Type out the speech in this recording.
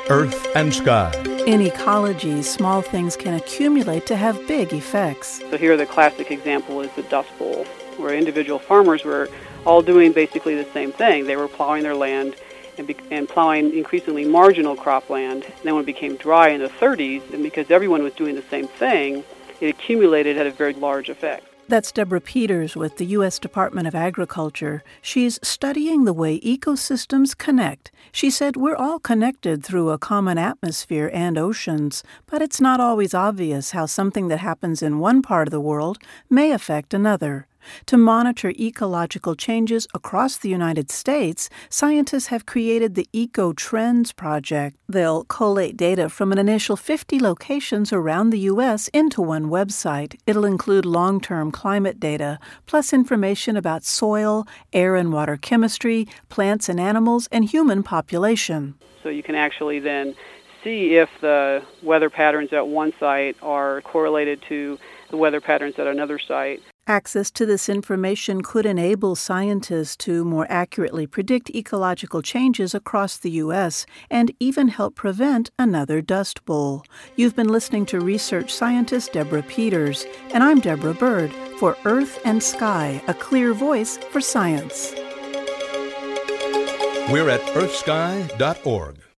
Earth and Sky. In ecology, small things can accumulate to have big effects. So here the classic example is the Dust Bowl, where individual farmers were all doing basically the same thing. They were plowing their land and plowing increasingly marginal cropland. And then when it became dry in the 30s, and because everyone was doing the same thing, it accumulated at a very large effect. That's Deborah Peters with the U.S. Department of Agriculture. She's studying the way ecosystems connect. She said we're all connected through a common atmosphere and oceans, but it's not always obvious how something that happens in one part of the world may affect another. To monitor ecological changes across the United States, scientists have created the EcoTrends Project. They'll collate data from an initial 50 locations around the U.S. into one website. It'll include long-term climate data, plus information about soil, air and water chemistry, plants and animals, and human population. So you can actually then see if the weather patterns at one site are correlated to the weather patterns at another site. Access to this information could enable scientists to more accurately predict ecological changes across the U.S. and even help prevent another Dust Bowl. You've been listening to research scientist Deborah Peters, and I'm Deborah Bird for Earth and Sky, a clear voice for science. We're at earthsky.org.